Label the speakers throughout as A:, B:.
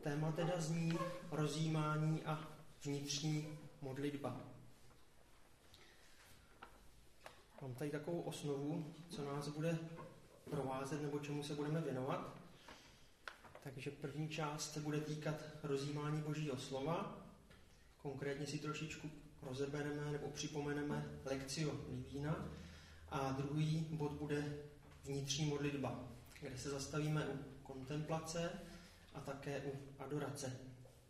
A: téma teda zní rozjímání a vnitřní modlitba. Mám tady takovou osnovu, co nás bude provázet nebo čemu se budeme věnovat. Takže první část se bude týkat rozjímání Božího slova. Konkrétně si trošičku rozebereme nebo připomeneme Lectio Divina. A druhý bod bude vnitřní modlitba, kde se zastavíme u kontemplace a také u adorace.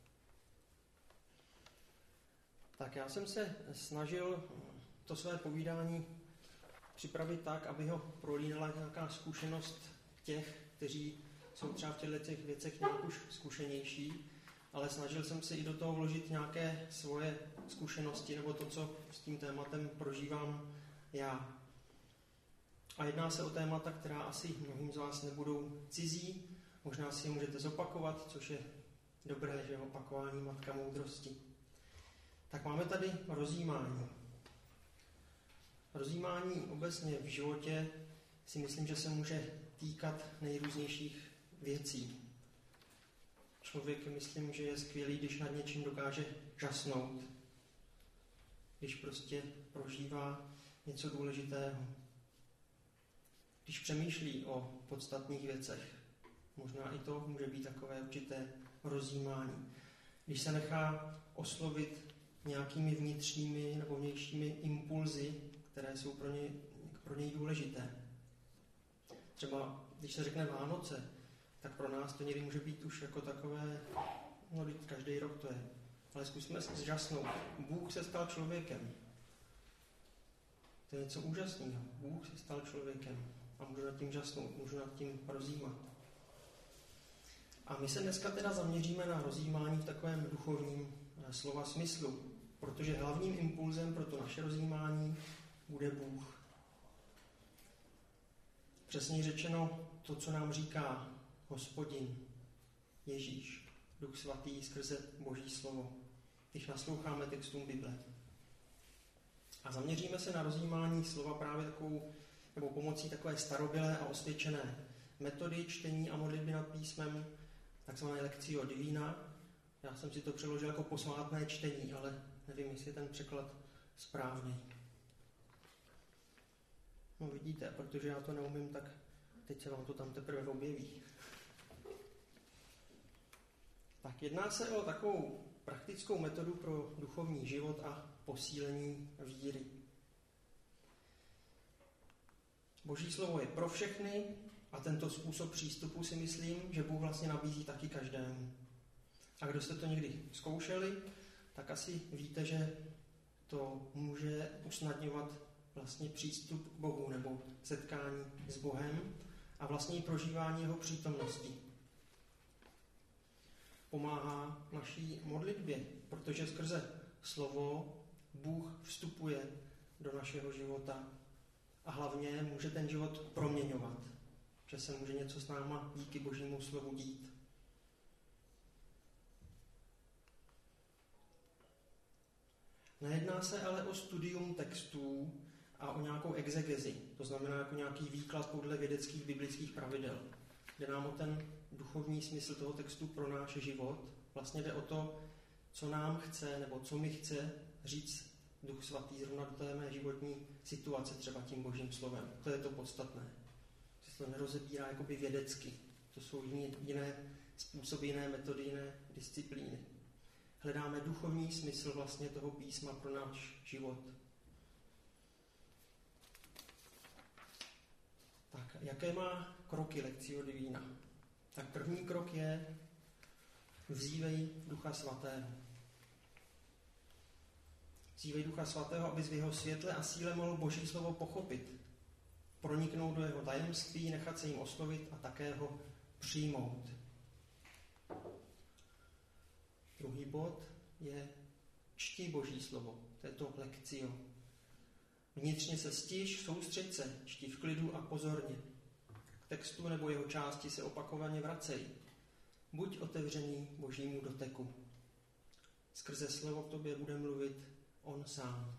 A: Tak já jsem se snažil to své povídání připravit tak, aby ho prolínala nějaká zkušenost těch, kteří jsou třeba v těchto věcech nějak už zkušenější, ale snažil jsem se i do toho vložit nějaké svoje zkušenosti nebo to, co s tím tématem prožívám já. A jedná se o témata, která asi mnohým z vás nebudou cizí, možná si je můžete zopakovat, což je dobré, že opakování matka moudrosti. Tak máme tady rozjímání. Rozjímání obecně v životě si myslím, že se může týkat nejrůznějších věcí. Člověk, myslím, že je skvělý, když nad něčím dokáže žasnout, když prostě prožívá něco důležitého, když přemýšlí o podstatných věcech. Možná i to může být takové určité rozjímání. Když se nechá oslovit nějakými vnitřními nebo vnějšími impulzy, které jsou pro něj důležité. Třeba, když se řekne Vánoce, tak pro nás to někdy může být už jako takové, no každý rok to je. Ale zkusme se zžasnout. Bůh se stal člověkem. To je něco úžasného. Bůh se stal člověkem. A můžu nad tím žasnout, můžu nad tím rozjímat. A my se dneska teda zaměříme na rozjímání v takovém duchovním slova smyslu, protože hlavním impulzem pro to naše rozjímání bude Bůh. Přesně řečeno to, co nám říká Hospodin, Ježíš, Duch Svatý skrze Boží slovo, když nasloucháme textům Bible. A zaměříme se na rozjímání slova právě takovou, nebo pomocí takové starobylé a osvědčené metody čtení a modlitby nad písmem, takzvané Lectio Divina. Já jsem si to přeložil jako posvátné čtení, ale nevím, jestli je ten překlad správný. No vidíte, protože já to neumím, tak teď se vám to tam teprve objeví. Tak jedná se o takovou praktickou metodu pro duchovní život a posílení víry. Boží slovo je pro všechny a tento způsob přístupu si myslím, že Bůh vlastně nabízí taky každému. A kdo jste to někdy zkoušeli, tak asi víte, že to může usnadňovat vlastně přístup k Bohu nebo setkání s Bohem a vlastně i prožívání jeho přítomnosti. Pomáhá naší modlitbě, protože skrze slovo Bůh vstupuje do našeho života a hlavně může ten život proměňovat, že se může něco s náma díky Božímu slovu dít. Nejedná se ale o studium textů a o nějakou exegezi, to znamená jako nějaký výklad podle vědeckých biblických pravidel. Jde nám o ten duchovní smysl toho textu pro náš život. Vlastně jde o to, co nám chce, nebo co mi chce říct Duch Svatý zrovna do té mé životní situace, třeba tím Božím slovem. To je to podstatné. Že se to nerozebírá jakoby vědecky. To jsou jiné způsoby, jiné metody, jiné disciplíny. Hledáme duchovní smysl vlastně toho písma pro náš život. Tak, jaké má kroky Lectio Divina? Tak první krok je vzívej Ducha Svatého. Vzívej Ducha Svatého, abys v jeho světle a síle mohl Boží slovo pochopit, proniknout do jeho tajemství, nechat se jim oslovit a také ho přijmout. Druhý bod je čti Boží slovo, to je to Lectio. Vnitřně se stiš, soustřeď se, čti v klidu a pozorně. K textu nebo jeho části se opakovaně vracej. Buď otevřený Božímu doteku. Skrze slovo k tobě bude mluvit on sám.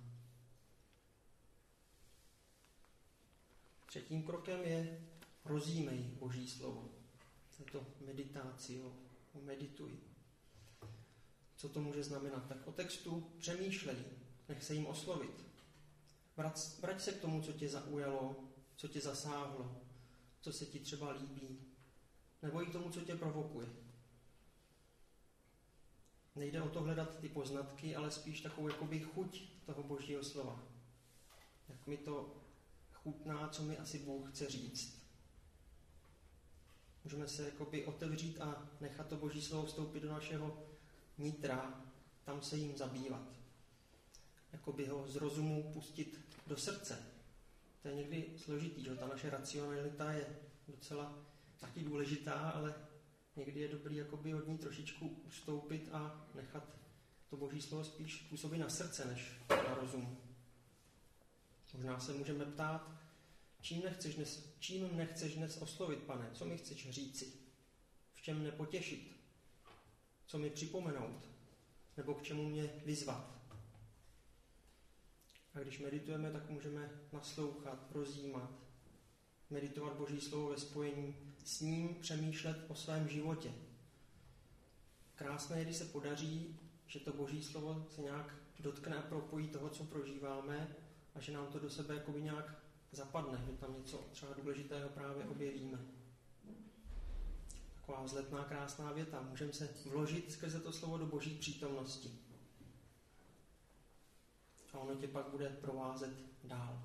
A: Třetím krokem je rozjímej Boží slovo. To je to meditácio, medituj. Co to může znamenat? Tak o textu přemýšlej, nech se jim oslovit. Vrať se k tomu, co tě zaujalo, co tě zasáhlo, co se ti třeba líbí, nebo i k tomu, co tě provokuje. Nejde o to hledat ty poznatky, ale spíš takovou jakoby chuť toho Božího slova. Jak mi to chutná, co mi asi Bůh chce říct. Můžeme se jakoby otevřít a nechat to Boží slovo vstoupit do našeho nitra, tam se jim zabývat. Jakoby ho z rozumu pustit do srdce. To je někdy složitý, že ta naše racionalita je docela taky důležitá, ale někdy je dobrý jakoby od ní trošičku ustoupit a nechat to Boží slovo spíš působit na srdce, než na rozum. Možná se můžeme ptát, čím nechceš dnes oslovit, Pane? Co mi chceš říci? V čem mě potěšit? Co mi připomenout? Nebo k čemu mě vyzvat? A když meditujeme, tak můžeme naslouchat, rozjímat, meditovat Boží slovo ve spojení s ním, přemýšlet o svém životě. Krásné je, když se podaří, že to Boží slovo se nějak dotkne a propojí toho, co prožíváme, a že nám to do sebe jakoby nějak zapadne, že tam něco třeba důležitého právě objevíme. Taková vzletná, krásná věta. Můžeme se vložit skrze to slovo do Boží přítomnosti. A ono tě pak bude provázet dál.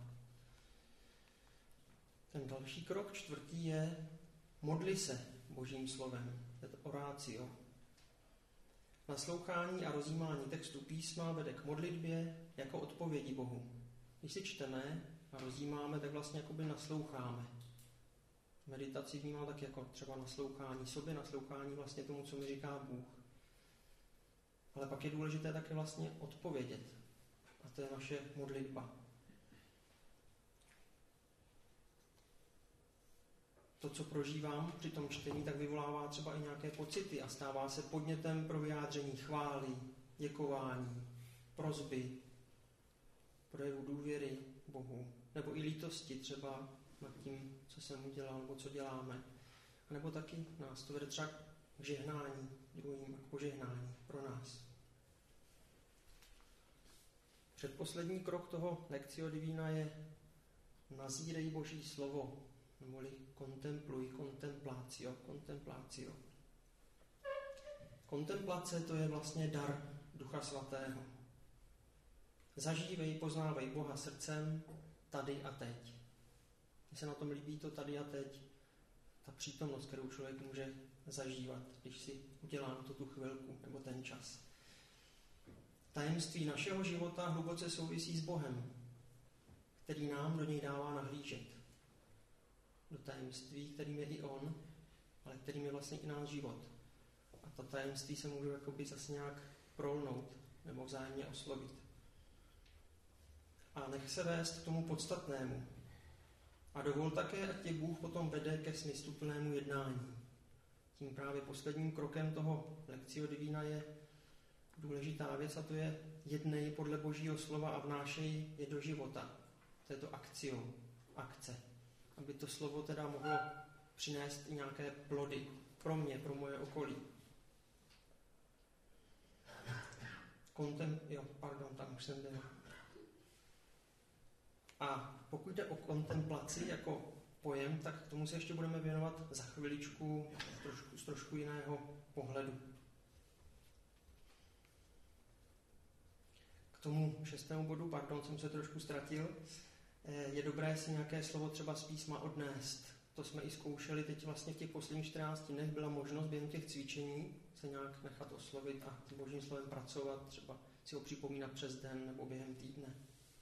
A: Ten další krok, 4. je modli se Božím slovem. Je to orácio. Naslouchání a rozjímání textu písma vede k modlitbě jako odpovědi Bohu. Když si čteme a rozjímáme, tak vlastně jakoby nasloucháme. Meditaci vnímá tak jako třeba naslouchání sobě, naslouchání vlastně tomu, co mi říká Bůh. Ale pak je důležité také vlastně odpovědět. A to je naše modlitba. To, co prožívám při tom čtení, tak vyvolává třeba i nějaké pocity a stává se podnětem pro vyjádření chvály, děkování, prosby, projevu důvěry Bohu, nebo i lítosti třeba nad tím, co jsem udělal, nebo co děláme. A nebo taky nás to vede třeba k žehnání druhým, k požehnání pro nás. Předposlední krok toho Lectio Divina je nazírej Boží slovo, neboli kontempluj, kontemplácio. Kontemplace to je vlastně dar Ducha Svatého. Zažívej, poznávej Boha srdcem, tady a teď. Mně se na tom líbí to tady a teď, ta přítomnost, kterou člověk může zažívat, když si udělá na to tu chvilku nebo ten čas. Tajemství našeho života hluboce souvisí s Bohem, který nám do něj dává nahlížet. Do tajemství, kterým je i on, ale kterým je vlastně i náš život. A ta tajemství se můžou jakoby zase nějak prolnout nebo vzájemně oslovit. A nech se vést k tomu podstatnému. A dovol také, ať tě Bůh potom vede ke smysluplnému jednání. Tím právě posledním krokem toho Lectio Divina je důležitá věc, a to je jednej podle Božího slova a vnášej je do života. To je to akce. Aby to slovo teda mohlo přinést i nějaké plody pro mě, pro moje okolí. Tam už jsem byl. A pokud jde o kontemplaci jako pojem, tak tomu se ještě budeme věnovat za chviličku z trošku jiného pohledu. K tomu 6. bodu, jsem se trošku ztratil, je dobré si nějaké slovo třeba z písma odnést. To jsme i zkoušeli teď vlastně v těch posledních 14 dnech. Byla možnost během těch cvičení se nějak nechat oslovit a s Božím slovem pracovat, třeba si ho připomínat přes den nebo během týdne.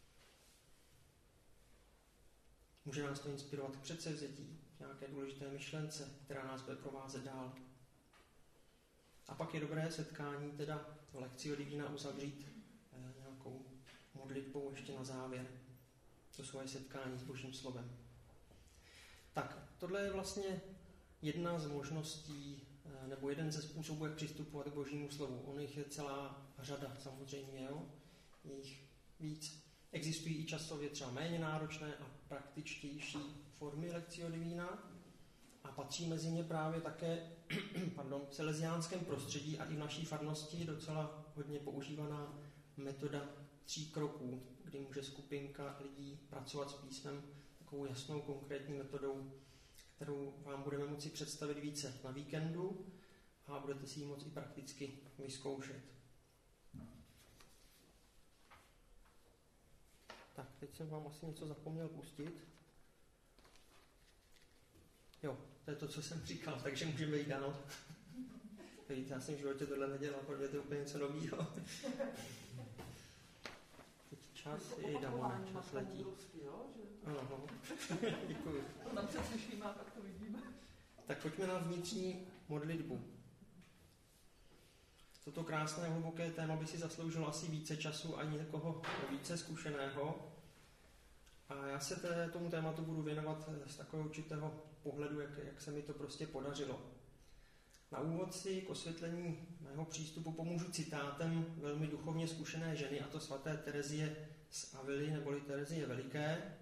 A: Může nás to inspirovat k předsevzetí, nějaké důležité myšlence, která nás bude provázet dál. A pak je dobré setkání, teda Lectio Divina uzavřít nějakou modlitbou ještě na závěr. To svoje setkání s Božím slovem. Tak, tohle je vlastně jedna z možností, nebo jeden ze způsobů, jak přistupovat k Božímu slovu. On jich je celá řada, samozřejmě, jo? Je jich víc. Existují i časově třeba méně náročné a praktičtější formy Lectio Divina. A patří mezi ně právě také v salesiánském prostředí a i v naší farnosti docela hodně používaná metoda 3 kroků, kdy může skupinka lidí pracovat s písmem takovou jasnou konkrétní metodou, kterou vám budeme moci představit více na víkendu a budete si ji moci i prakticky vyzkoušet. Tak, teď jsem vám asi něco zapomněl pustit. Jo, to je to, co jsem říkal, takže můžeme jít dál. Víte, já jsem v životě tohle nedělal, protože to je úplně něco novýho. Teď čas je dáme, čas letí. Ano, děkuji.
B: To tam přeslyšíme a tak to vidíme.
A: Tak pojďme na vnitřní modlitbu. Toto krásné hluboké téma by si zasloužilo asi více času a někoho více zkušeného. A já se tomu tématu budu věnovat z takového určitého pohledu, jak se mi to prostě podařilo. Na úvod si k osvětlení mého přístupu pomůžu citátem velmi duchovně zkušené ženy, a to svaté Terezie z Avily, neboli Terezie Veliké.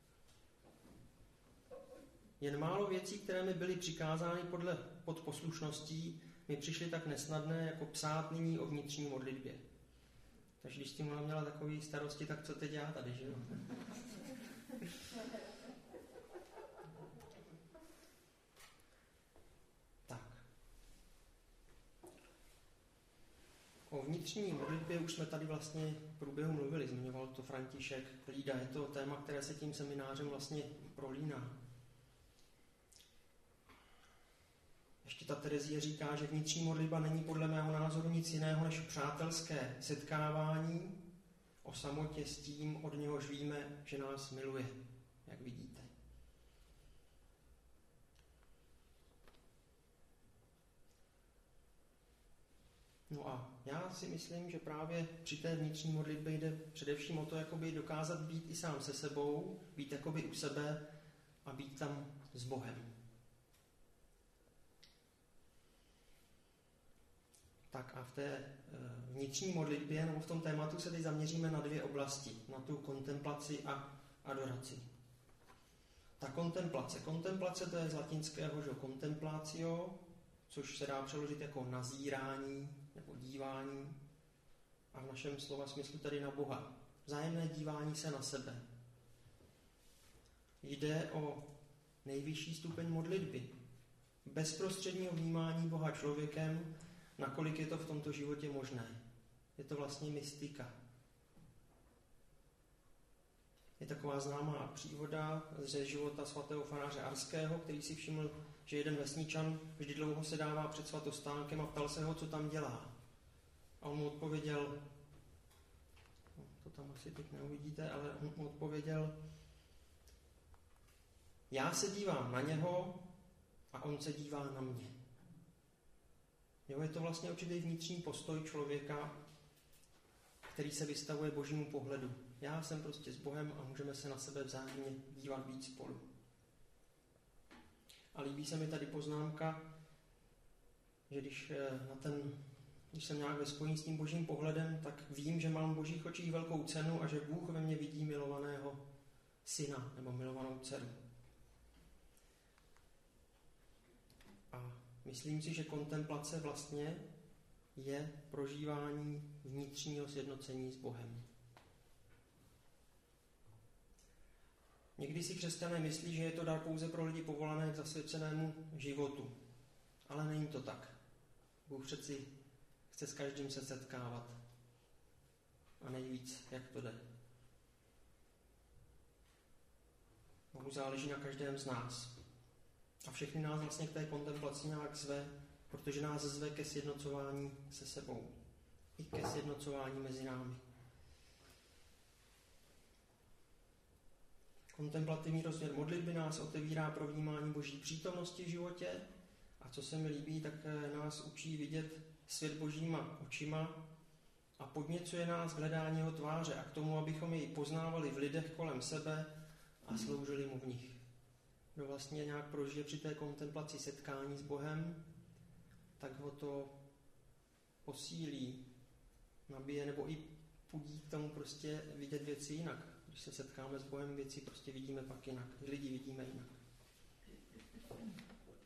A: Jen málo věcí, které mi byly přikázány pod poslušností, mi přišly tak nesnadné, jako psát nyní o vnitřní modlitbě. Takže když tím ona měla takové starosti, tak co teď já tady, že jo? Tak. O vnitřní modlitbě už jsme tady vlastně v průběhu mluvili, zmiňoval to František Lída, je to téma, které se tím seminářem vlastně prolíná. Ještě ta Terezie říká, že vnitřní modlitba není podle mého názoru nic jiného než přátelské setkávání o samotě s tím, od něhož víme, že nás miluje, jak vidíte. No a já si myslím, že právě při té vnitřní modlitbě jde především o to, jakoby dokázat být i sám se sebou, být jakoby u sebe a být tam s Bohem. Tak a v té vnitřní modlitbě, nebo v tom tématu se teď zaměříme na 2 oblasti. Na tu kontemplaci a adoraci. Ta kontemplace. Kontemplace to je z latinského, že contemplatio, což se dá přeložit jako nazírání nebo dívání. A v našem slova smyslu tedy na Boha. Vzájemné dívání se na sebe. Jde o nejvyšší stupeň modlitby. Bezprostředního vnímání Boha člověkem, nakolik je to v tomto životě možné. Je to vlastně mystika. Je taková známá příhoda ze života svatého faráře Arského, který si všiml, že jeden vesničan vždy dlouho se dává před svatostánkem a ptal se ho, co tam dělá. A on mu odpověděl, to tam asi teď neuvidíte, ale on mu odpověděl, já se dívám na něho a on se dívá na mě. Jo, je to vlastně určitý vnitřní postoj člověka, který se vystavuje božímu pohledu. Já jsem prostě s Bohem a můžeme se na sebe vzájemně dívat víc spolu. A líbí se mi tady poznámka, že když jsem nějak ve spojení s tím božím pohledem, tak vím, že mám v božích očích velkou cenu a že Bůh ve mně vidí milovaného syna nebo milovanou dceru. A myslím si, že kontemplace vlastně je prožívání vnitřního sjednocení s Bohem. Někdy si křesťané myslí, že je to dar pouze pro lidi povolané k zasvěcenému životu. Ale není to tak. Bůh přeci chce s každým se setkávat. A nejvíc, jak to jde. Bohu záleží na každém z nás. A všechny nás vlastně k té kontemplaci nějak zve, protože nás zve ke sjednocování se sebou. I ke sjednocování mezi námi. Kontemplativní rozměr modlitby nás otevírá pro vnímání boží přítomnosti v životě a co se mi líbí, tak nás učí vidět svět božíma očima a podněcuje nás k hledání jeho tváře a k tomu, abychom jej poznávali v lidech kolem sebe a sloužili mu v nich. Kdo vlastně nějak prožije při té kontemplaci setkání s Bohem, tak ho to posílí, nabije nebo i pudí k tomu prostě vidět věci jinak. Když se setkáme s Bohem, věci prostě vidíme pak jinak, lidi vidíme jinak.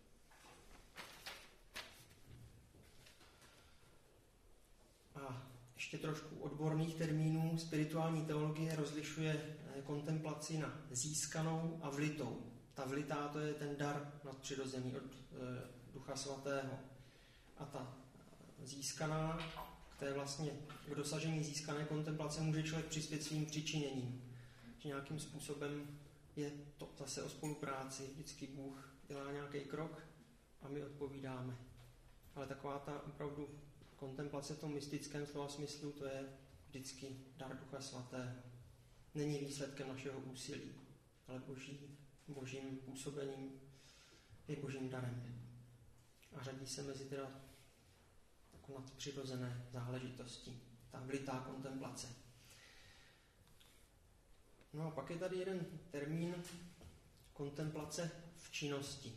A: ještě trošku odborných termínů. Spirituální teologie rozlišuje kontemplaci na získanou a vlitou. Ta vlitá, to je ten dar nadpřirozený od Ducha Svatého. A ta získaná, to je vlastně k dosažení získané kontemplace může člověk přispět svým přičiněním. Že nějakým způsobem je to zase o spolupráci. Vždycky Bůh dělá nějaký krok a my odpovídáme. Ale taková ta opravdu kontemplace v tom mystickém slova smyslu, to je vždycky dar Ducha Svatého. Není výsledkem našeho úsilí, ale božím působením je božím darem. A řadí se mezi teda jako nadpřirozené záležitosti. Ta vlitá kontemplace. No a pak je tady jeden termín kontemplace v činnosti.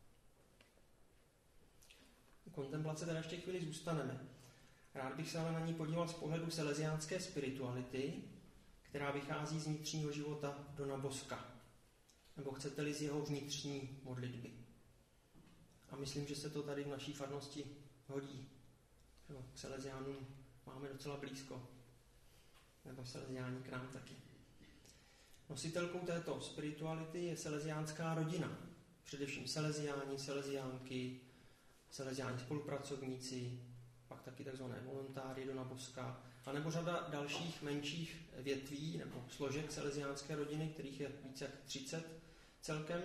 A: Kontemplace teda ještě chvíli zůstaneme. Rád bych se ale na ní podíval z pohledu salesiánské spirituality, která vychází z vnitřního života Dona Boska. Nebo chcete-li z jeho vnitřní modlitby. A myslím, že se to tady v naší farnosti hodí. K salesiánům máme docela blízko. Nebo salesiáni k nám taky. Nositelkou této spirituality je salesiánská rodina. Především salesiáni, salesiánky, salesiáni spolupracovníci, pak taky takzvané volontáři Dona Boska, anebo řada dalších menších větví nebo složek salesiánské rodiny, kterých je více jak 30 celkem.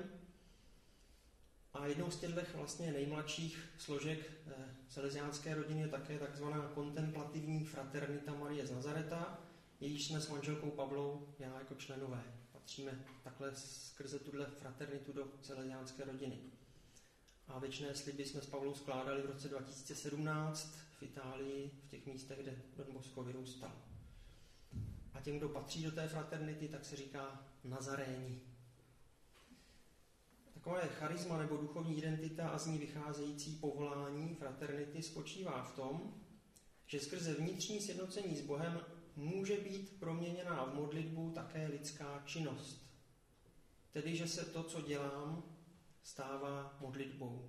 A: A jednou z těchto vlastně nejmladších složek salesiánské rodiny je také takzvaná kontemplativní fraternita Marie z Nazareta, jejíž jsme s manželkou Pavlou, já jako členové. Patříme takhle skrze tuhle fraternitu do salesiánské rodiny. A věčné sliby jsme s Pavlou skládali v roce 2017 v Itálii, v těch místech, kde Don Bosco vyrůstal. A těm, kdo patří do té fraternity, tak se říká Nazaréni. Takové charisma nebo duchovní identita a z ní vycházející povolání fraternity spočívá v tom, že skrze vnitřní sjednocení s Bohem může být proměněná v modlitbu také lidská činnost. Tedy, že se to, co dělám, stává modlitbou.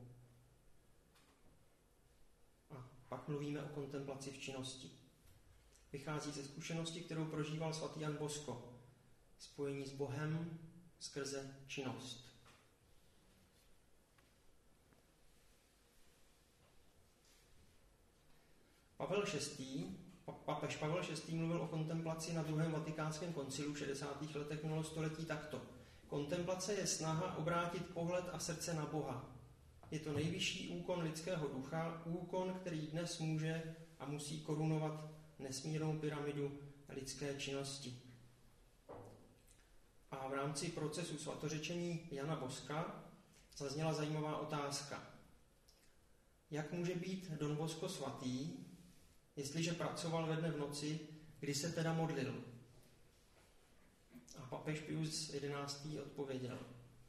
A: A pak mluvíme o kontemplaci v činnosti. Vychází ze zkušenosti, kterou prožíval svatý Jan Bosco. Spojení s Bohem skrze činnost. Papež Pavel VI. Mluvil o kontemplaci na druhém vatikánském koncilu v 60. letech minulého století takto. Kontemplace je snaha obrátit pohled a srdce na Boha. Je to nejvyšší úkon lidského ducha, úkon, který dnes může a musí korunovat nesmírnou pyramidu lidské činnosti. A v rámci procesu svatořečení Jana Boska zazněla zajímavá otázka. Jak může být Don Bosco svatý, jestliže pracoval ve dne v noci, kdy se teda modlil? A papež Pius XI. Odpověděl.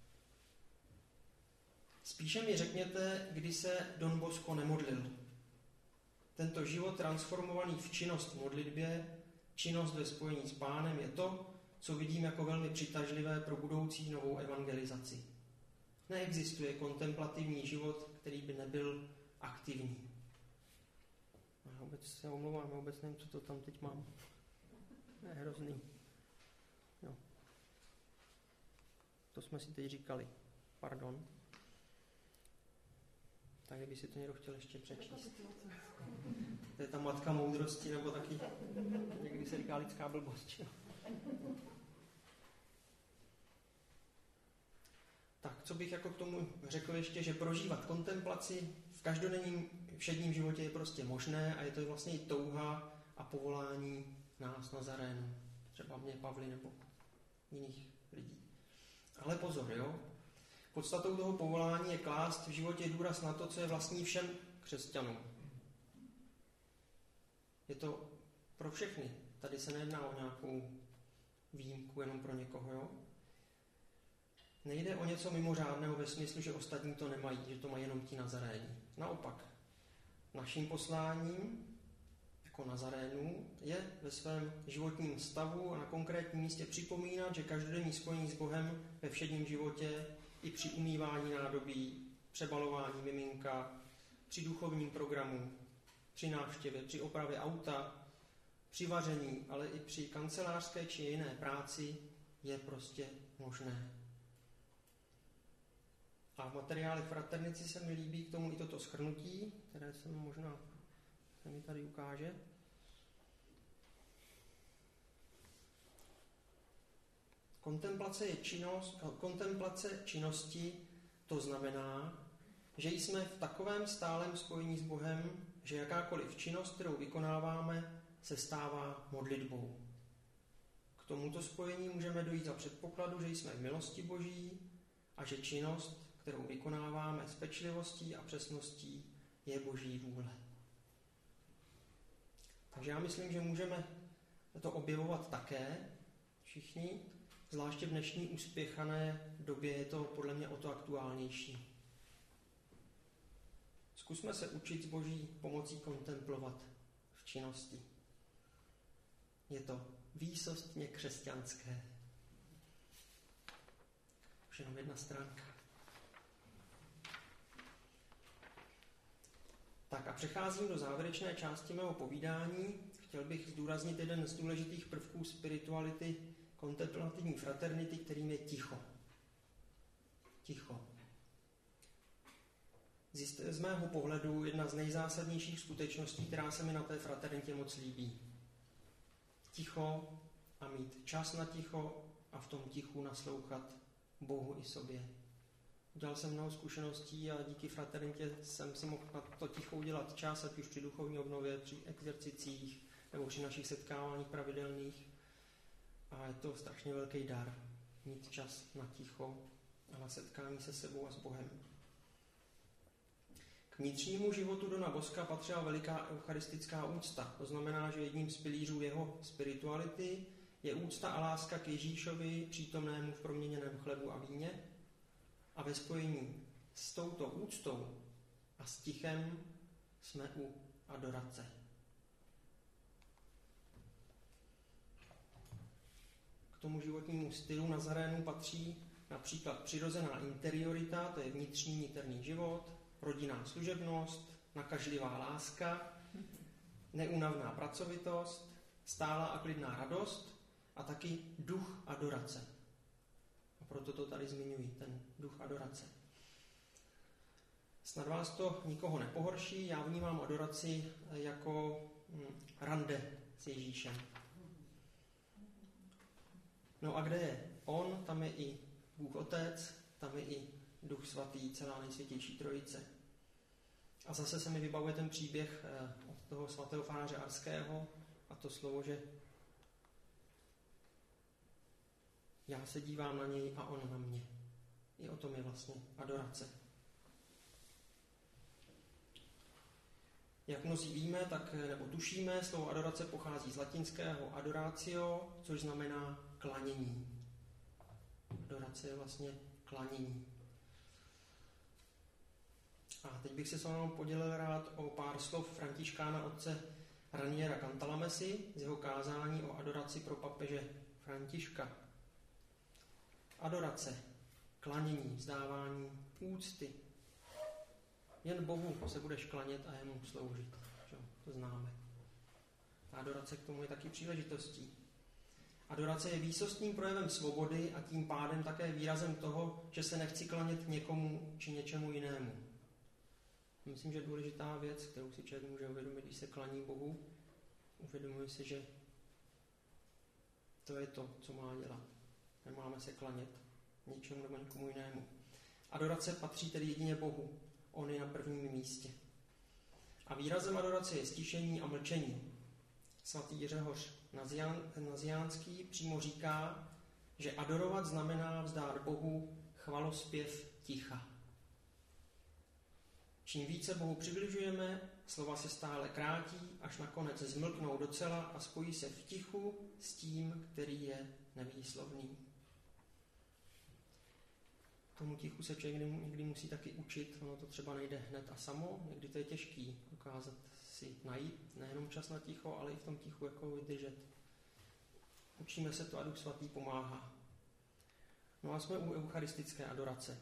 A: Spíše mi řekněte, kdy se Don Bosco nemodlil. Tento život transformovaný v činnost v modlitbě, činnost ve spojení s Pánem je to, co vidím jako velmi přitažlivé pro budoucí novou evangelizaci. Neexistuje kontemplativní život, který by nebyl aktivní. Já vůbec se omlouvám, vůbec nevím, co to tam teď mám. Je hrozný. Jo. To jsme si teď říkali. Pardon. Tak by si to někdo chtěl ještě přečíst. To je ta matka moudrosti, nebo taky někdy se říká lidská blbost. Tak, co bych jako k tomu řekl ještě, že prožívat kontemplaci v každodenním všedním životě je prostě možné a je to vlastně i touha a povolání nás Nazarénů. Třeba mě, Pavly nebo jiných lidí. Ale pozor, jo? Podstatou toho povolání je klást v životě důraz na to, co je vlastní všem křesťanům. Je to pro všechny. Tady se nejedná o nějakou výjimku jenom pro někoho, jo? Nejde o něco mimořádného ve smyslu, že ostatní to nemají, že to mají jenom ti Nazaréni. Naopak, naším posláním jako Nazarénů je ve svém životním stavu a na konkrétním místě připomínat, že každodenní spojení s Bohem ve všedním životě i při umývání nádobí, přebalování miminka, při duchovním programu, při návštěvě, při opravě auta, při vaření, ale i při kancelářské či jiné práci je prostě možné. A v materiálech Fraternity se mi líbí k tomu i toto shrnutí, které se mi tady ukáže. Kontemplace činnosti, to znamená, že jsme v takovém stálem spojení s Bohem, že jakákoliv činnost, kterou vykonáváme, se stává modlitbou. K tomuto spojení můžeme dojít za předpokladu, že jsme v milosti Boží a že činnost, kterou vykonáváme s pečlivostí a přesností, je Boží vůle. Takže já myslím, že můžeme to objevovat také všichni, zvláště v dnešní uspěchané době je to podle mě o to aktuálnější. Zkusme se učit s Boží pomocí kontemplovat v činnosti. Je to výsostně křesťanské. Už jenom jedna stránka. Tak a přecházím do závěrečné části mého povídání. Chtěl bych zdůraznit jeden z důležitých prvků spirituality kontemplativní fraternity, kterým je ticho. Ticho. Z mého pohledu jedna z nejzásadnějších skutečností, která se mi na té fraternitě moc líbí. Ticho a mít čas na ticho a v tom tichu naslouchat Bohu i sobě. Udělal jsem mnoho zkušeností a díky fraternitě jsem si mohl na to ticho udělat čas, ať už při duchovní obnově, při exercicích nebo při našich setkáváních pravidelných. A je to strašně velký dar, mít čas na ticho a na setkání se sebou a s Bohem. K vnitřnímu životu Dona Boska patřila veliká eucharistická úcta. To znamená, že jedním z pilířů jeho spirituality je úcta a láska k Ježíšovi, přítomnému v proměněném chlebu a víně. A ve spojení s touto úctou a s tichem jsme u adorace. K tomu životnímu stylu Nazarénu patří například přirozená interiorita, to je vnitřní niterný život, rodinná služebnost, nakažlivá láska, neúnavná pracovitost, stálá a klidná radost a taky duch adorace. A proto to tady zmiňuji, ten duch adorace. Snad vás to nikoho nepohorší, já vnímám adoraci jako rande s Ježíšem. No a kde je on, tam je i Bůh Otec, tam je i Duch Svatý, celá nejsvětější trojice. A zase se mi vybavuje ten příběh od toho svatého faráře Arského a to slovo, že já se dívám na něj a on na mě. I o tom je vlastně adorace. Jak mnozí víme, nebo tušíme, slovo adorace pochází z latinského adoratio, což znamená klanění. Adorace je vlastně klanění. A teď bych se s vámi podělil rád o pár slov františkána otce Raniera Cantalamessy z jeho kázání o adoraci pro papeže Františka. Adorace, klanění, vzdávání úcty. Jen Bohu se budeš klanět a jemu sloužit. To známe. A adorace k tomu je taky příležitostí. Adorace je výsostným projevem svobody a tím pádem také výrazem toho, že se nechci klanět někomu či něčemu jinému. Myslím, že důležitá věc, kterou si člověk může uvědomit, když se klaní Bohu, uvědomuje si, že to je to, co má dělat. Nemáme se klanět něčemu nebo někomu jinému. Adorace patří tedy jedině Bohu. On je na prvním místě. A výrazem adorace je stišení a mlčení. Svatý Řehoř Naziánský přímo říká, že adorovat znamená vzdát Bohu chvalospěv ticha. Čím více Bohu přibližujeme, slova se stále krátí, až nakonec zmlknou docela a spojí se v tichu s tím, který je nevýslovný. Tomu tichu se člověk někdy musí taky učit, ono to třeba nejde hned a samo, někdy to je těžký dokázat si najít, nejenom čas na ticho, ale i v tom tichu jako vydržet. Učíme se to a Duch Svatý pomáhá. No a jsme u eucharistické adorace.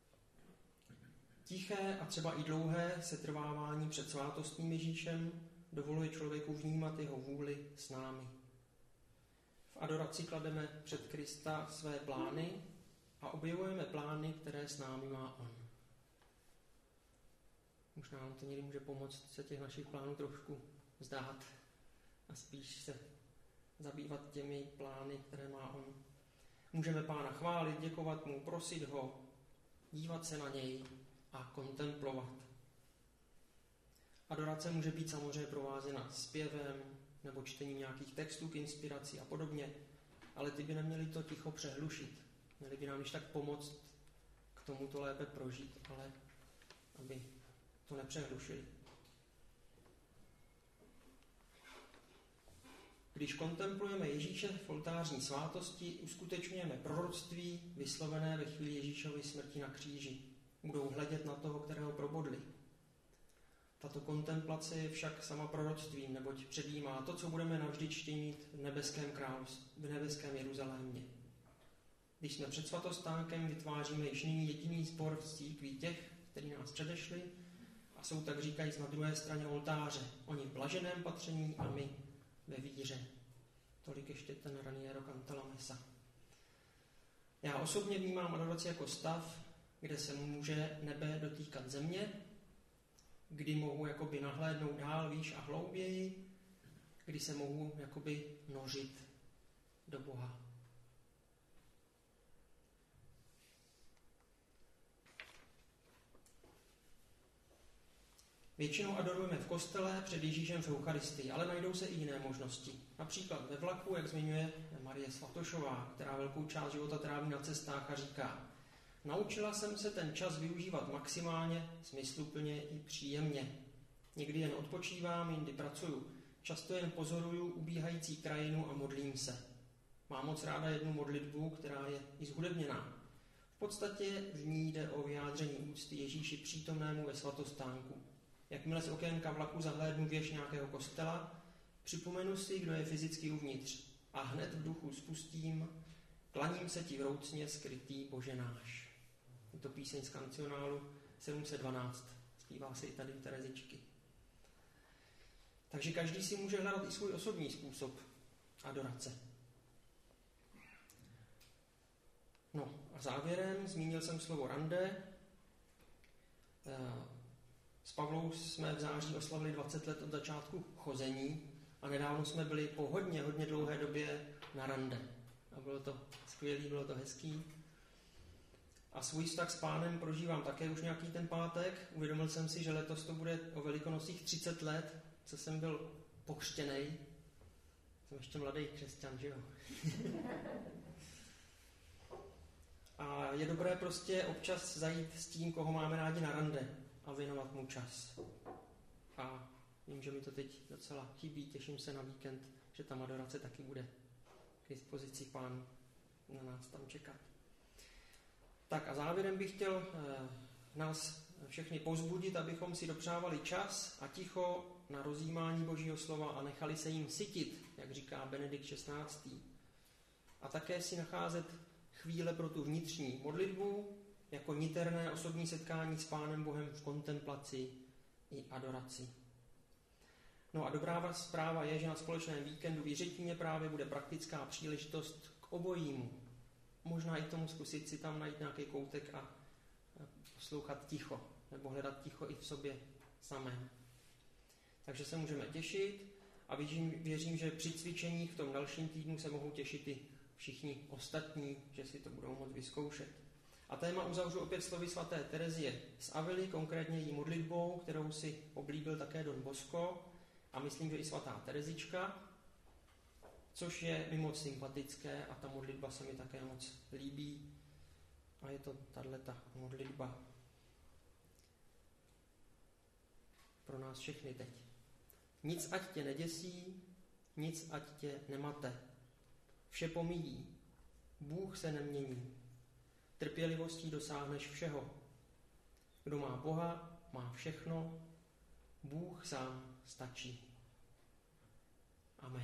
A: Tiché a třeba i dlouhé setrvávání před svátostným Ježíšem dovoluje člověku vnímat jeho vůli s námi. V adoraci klademe před Krista své plány a objevujeme plány, které s námi má on. Možná nám to někdy může pomoct se těch našich plánů trošku vzdát a spíš se zabývat těmi plány, které má on. Můžeme Pána chválit, děkovat mu, prosit ho, dívat se na něj a kontemplovat. Adorace může být samozřejmě provázena zpěvem nebo čtením nějakých textů k inspiraci a podobně, ale ty by neměly to ticho přehlušit. Měly by nám již tak pomoct k tomu to lépe prožít, ale aby to nepřehlušili. Když kontemplujeme Ježíše v oltářní svátosti, uskutečňujeme proroctví vyslovené ve chvíli Ježíšovy smrti na kříži. Budou hledět na toho, kterého probodli. Tato kontemplace je však sama proroctvím, neboť předjímá to, co budeme navždy činit v nebeském království, v nebeském Jeruzalémě. Když jsme před svatostánkem, vytváříme již nyní jediný sbor v církví těch, kteří nás předešli a jsou tak říkajíc na druhé straně oltáře. Oni v blaženém patření a my ve víře. Tolik ještě ten Raniero Cantalamessa. Já osobně vnímám adoraci jako stav, kde se může nebe dotýkat země, kdy mohu jakoby nahlédnout dál, výš a hlouběji, kdy se mohu jakoby nořit do Boha. Většinou adorujeme v kostele před Ježíšem v Eucharistii, ale najdou se i jiné možnosti. Například ve vlaku, jak zmiňuje Marie Svatošová, která velkou část života tráví na cestách a říká: naučila jsem se ten čas využívat maximálně, smysluplně i příjemně. Někdy jen odpočívám, jindy pracuju. Často jen pozoruju ubíhající krajinu a modlím se. Mám moc ráda jednu modlitbu, která je i zhudebněná. V podstatě v ní jde o vyjádření úcty Ježíši přítomnému ve svatostánku. Jakmile z okénka vlaku zahlédnu věž nějakého kostela, připomenu si, kdo je fyzicky uvnitř a hned v duchu spustím: klaním se ti vroucně skrytý Bože náš. Je to píseň z kancionálu 712. Zpívá se i tady u Terezičky. Takže každý si může hledat i svůj osobní způsob adorace. No a závěrem zmínil jsem slovo rande. S Pavlou jsme v září oslavili 20 let od začátku chození a nedávno jsme byli po hodně dlouhé době na rande. A bylo to skvělý, bylo to hezký. A svůj vztah s Pánem prožívám také už nějaký ten pátek. Uvědomil jsem si, že letos to bude o Velikonocích 30 let, co jsem byl pokřtěnej. Jsem ještě mladý křesťan, že jo? A je dobré prostě občas zajít s tím, koho máme rádi na rande a věnovat mu čas. A vím, že mi to teď docela chybí, těším se na víkend, že ta adorace taky bude k dispozici. Pán na nás tam čekat. Tak a závěrem bych chtěl nás všechny povzbudit, abychom si dopřávali čas a ticho na rozjímání Božího slova a nechali se jim sytit, jak říká Benedikt XVI. A také si nacházet chvíle pro tu vnitřní modlitbu, jako niterné osobní setkání s Pánem Bohem v kontemplaci i adoraci. No a dobrá zpráva je, že na společném víkendu v Jiřetíně právě bude praktická příležitost k obojímu. Možná i tomu zkusit si tam najít nějaký koutek a poslouchat ticho, nebo hledat ticho i v sobě samém. Takže se můžeme těšit a věřím, že při cvičení v tom dalším týdnu se mohou těšit i všichni ostatní, že si to budou moct vyzkoušet. A téma uzavřu opět slovy svaté Terezie z Avily, konkrétně její modlitbou, kterou si oblíbil také Don Bosco a myslím, že i svatá Terezička, což je mi moc sympatické a ta modlitba se mi také moc líbí. A je to tato modlitba pro nás všechny teď. Nic ať tě neděsí, nic ať tě nemate. Vše pomíjí, Bůh se nemění. Trpělivostí dosáhneš všeho. Kdo má Boha, má všechno, Bůh sám stačí. Amen.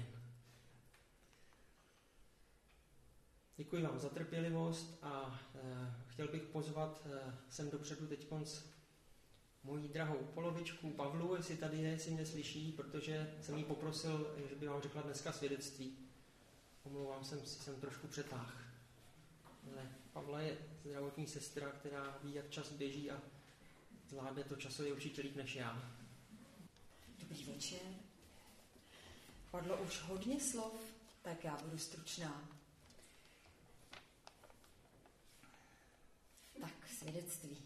A: Děkuji vám za trpělivost a chtěl bych pozvat sem dopředu teď moji drahou polovičku Pavlu, jestli tady je, jestli mě slyší, protože jsem jí poprosil, že by vám řekla dneska svědectví. Omlouvám se, jsem trošku přetáhl. Ale Pavla je zdravotní sestra, která ví, jak čas běží a zvládne to časově určitě líp než já.
C: Dobrý večer. Padlo už hodně slov, tak já budu stručná. Tak, svědectví.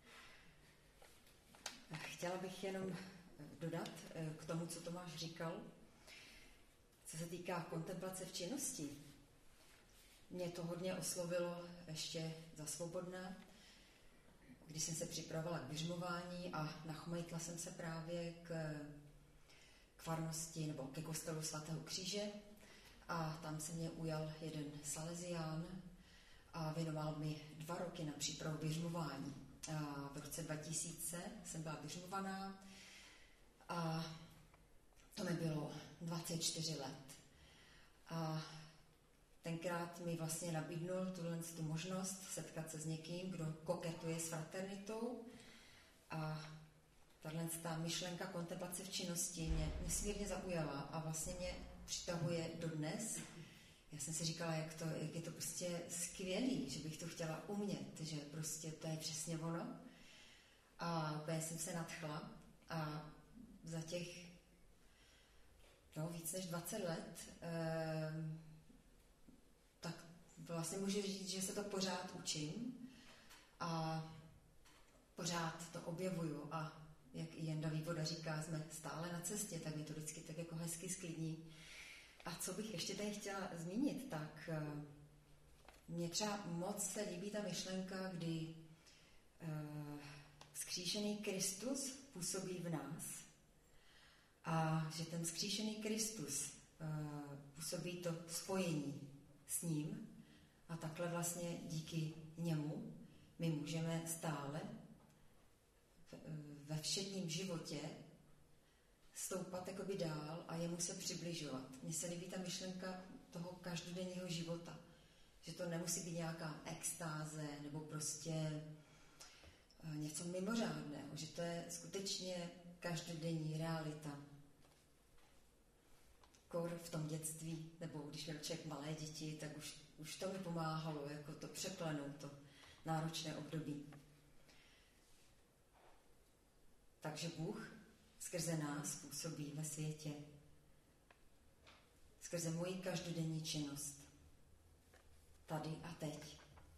C: Chtěla bych jenom dodat k tomu, co Tomáš říkal, co se týká kontemplace v činnosti. Mě to hodně oslovilo ještě za svobodná, když jsem se připravovala k běžmování a nachomejtla jsem se právě k farnosti nebo ke kostelu svatého Kříže a tam se mě ujal jeden Salesián a věnoval mi 2 roky na přípravu běžmování. A v roce 2000 jsem byla běžmovaná a to mi bylo 24 let. A tenkrát mi vlastně nabídnul tu možnost setkat se s někým, kdo koketuje s fraternitou a ta myšlenka kontemplace v činnosti mě nesmírně zaujala a vlastně mě přitahuje dodnes. Já jsem si říkala, jak je to prostě skvělý, že bych to chtěla umět, že prostě to je přesně ono. A úplně jsem se nadchla a za těch víc než 20 let tak vlastně můžu říct, že se to pořád učím a pořád to objevuju a jak i Jenda Vývoda říká, jsme stále na cestě, tak mě to vždycky tak jako hezky sklidní. A co bych ještě tady chtěla zmínit, tak mně třeba moc se líbí ta myšlenka, kdy vzkříšený Kristus působí v nás a že ten vzkříšený Kristus působí to spojení s ním a takhle vlastně díky němu my můžeme stále ve všedním životě stoupat jakoby dál a jemu se přibližovat. Mně se líbí ta myšlenka toho každodenního života, že to nemusí být nějaká extáze nebo prostě něco mimořádného, že to je skutečně každodenní realita. Kor v tom dětství, nebo když měl člověk malé děti, tak už to mi pomáhalo, jako to překlenout, to náročné období. Takže Bůh skrze nás působí ve světě. Skrze moji každodenní činnost. Tady a teď.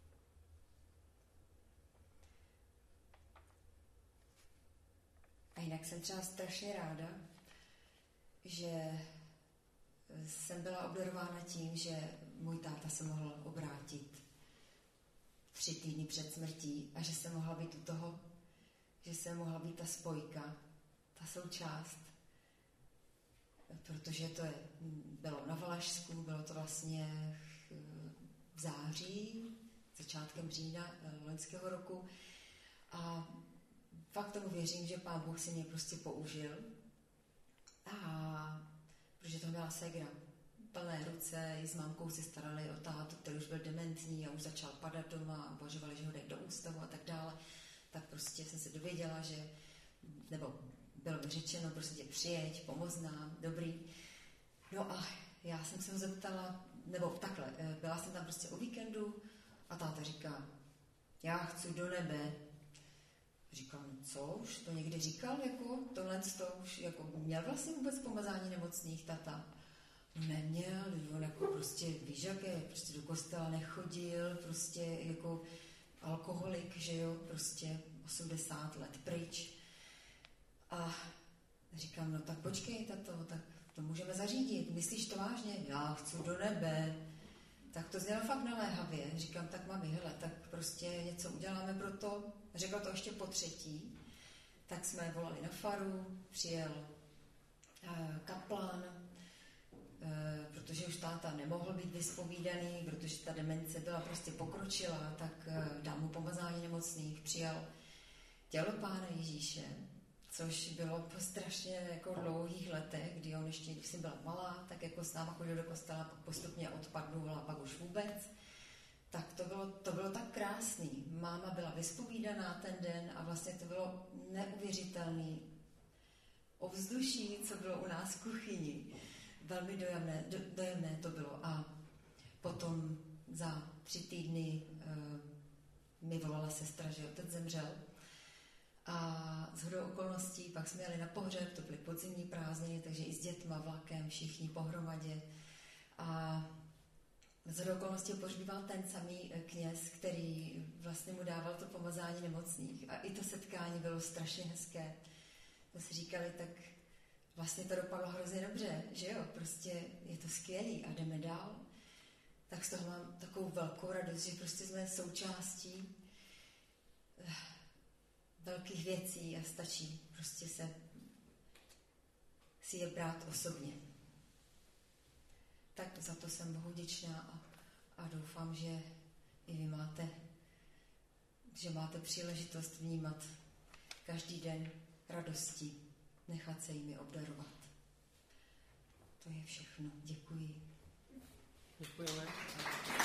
C: A jinak jsem třeba strašně ráda, že jsem byla obdarována tím, že můj táta se mohl obrátit 3 týdny před smrtí a že jsem mohla být u toho, že jsem mohla být ta spojka, ta součást, protože to bylo na Valašsku, bylo to vlastně v září, začátkem října loňského roku a fakt tomu věřím, že Pán Bůh si mě prostě použil a protože to měla ségra plné ruce, i s mámkou si starali o tátu, který už byl dementní a už začal padat doma a uvažovali, že ho dají do ústavu a tak dále, tak prostě jsem se dověděla, že, nebo bylo mi řečeno, prostě přijeď, pomoz nám, dobrý. No a já jsem se ho zeptala, nebo takhle, byla jsem tam prostě o víkendu a táta říká, já chci do nebe. Říkám, co, už to někdy říkal, jako tohle to už, jako měl vlastně vůbec pomazání nemocných tata? No neměl, on jako prostě, víš, jak je, prostě do kostela nechodil, prostě jako alkoholik, že jo, prostě 80 let pryč. A říkám, no tak počkej, tato, tak to můžeme zařídit, myslíš to vážně? Já chci do nebe. Tak to znělo fakt naléhavě. Říkám, tak mami, hele, tak prostě něco uděláme pro to. Řekla to ještě po 3. Tak jsme volali na faru, přijel kaplan, protože už táta nemohl být vyspovídaný, protože ta demence byla prostě pokročilá, tak dal mu pomazání nemocných, přijal tělo Pána Ježíše, což bylo po strašně jako dlouhých letech, kdy on ještě, když jsem byla malá, tak jako s náma chodil do kostela, pak postupně odpadnul a pak už vůbec. tak to bylo tak krásný. Máma byla vyspovídaná ten den a vlastně to bylo neuvěřitelný ovzduší, co bylo u nás v kuchyni. Velmi dojemné to bylo. A potom za 3 týdny mi volala sestra, že otec zemřel. A shodou okolností pak jsme jeli na pohřeb, to byly podzimní prázdniny, takže i s dětma, vlakem, všichni pohromadě. A shodou okolností pohřbíval ten samý kněz, který vlastně mu dával to pomazání nemocných. A i to setkání bylo strašně hezké. To si říkali, tak vlastně to dopadlo hrozně dobře, že jo, prostě je to skvělý a jdeme dál. Tak z toho mám takovou velkou radost, že prostě jsme součástí velkých věcí a stačí prostě si je brát osobně. Tak za to jsem Bohu vděčná a doufám, že i vy máte příležitost vnímat každý den radostí, nechat se jimi obdarovat. To je všechno. Děkuji.
A: Děkujeme.